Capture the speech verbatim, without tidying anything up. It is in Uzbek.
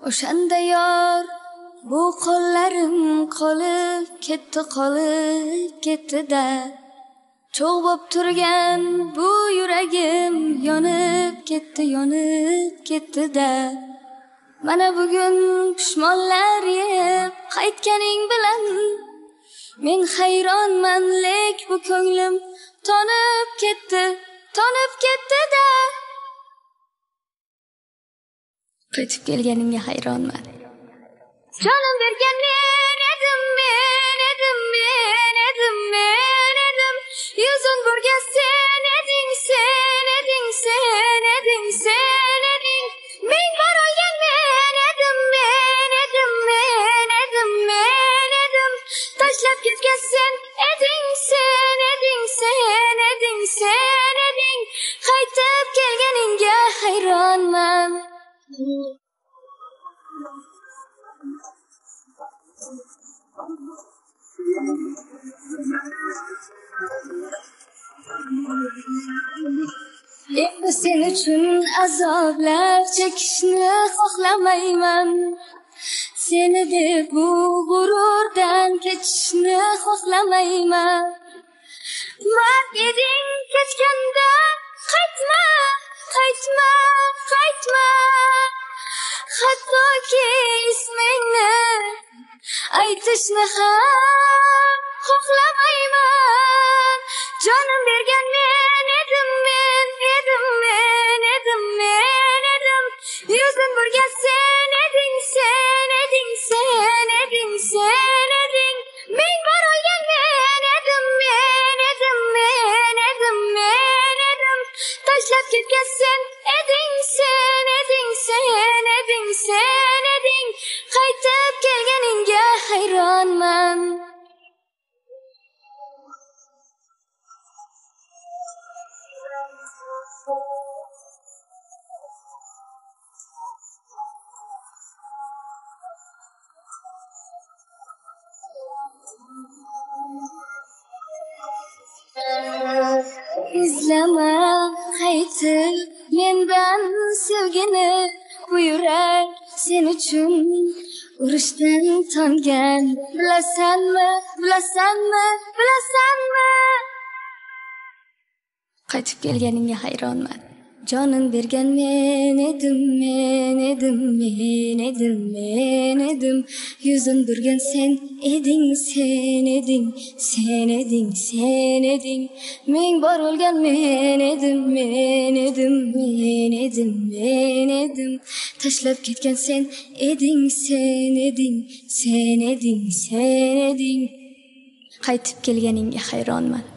O'shanda yor bu qo'llarim qolib ketdi qolib ketdi-da. Cho'g' bo'p turgan bu yuragim yonib ketdi yonib ketdi-da. Mana bugun pushmonlar yeb qaytganing bilan men hayronman, lek bu ko'nglim tonib ketdi tonib ketdi-da. Qaytib kelganingga hayronman. Jonim bergan men edim, men edim, men edim, men edim. Yuzin burga sen eding, sen eding, sen eding, sen eding. Men borolgan men edim, men edim, men edim, men edim. Tashlab ketgan sen eding, sen eding, sen eding, sen eding. Qaytib kelganingga hayronman. Endi sen uchun azoblar chekishni xohlamayman. Seni deb bu g'ururdan kechishni xohlamayman. Mard eding kechganda qaytma, qaytma, qaytma. Hattoki ismingni aytishni ham xohlamayman. Jonim bergan men edim, men edim, men edim, men edim. Yuzin burga sen eding, sen eding, sen eding, sen eding. Men borolgan men edim, men edim, men edim, men edim. Tashlab ketgan sen eding, sen eding, sen eding, sen eding. Qaytib kelganingga hayronman. İzlama qaytib mendan sevgini, bu yurak sen uchun urushdan tongan. Bilasanmi, bilasanmi, bilasanmi? Qaytib kelganingga hayronman. Jonim bergan men edim, men edim, men edim, men edim. Yuzin burgan sen eding, sen eding, sen eding, sen eding. Men borolgan men edim, men edim, men edim, men edim. Tashlab ketgan sen eding, sen eding, sen eding, sen eding. Qaytib kelganingga hayronman.